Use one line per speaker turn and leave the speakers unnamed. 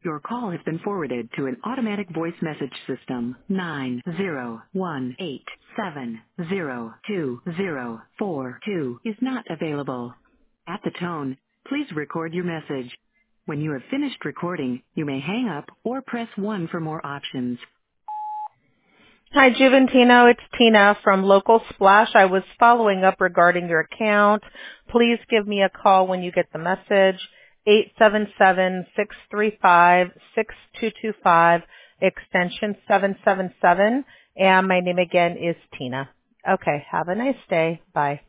Your call has been forwarded to an automatic voice message system. 90187022042 is not available. At the tone, please record your message. When you have finished recording, you may hang up or press 1 for more options.
Hi, Juventino. It's Tina from Local Splash. I was following up regarding your account. Please give me a call when you get the message. 877-635-6225, extension 777. And my name again is Tina. Okay, have a nice day. Bye.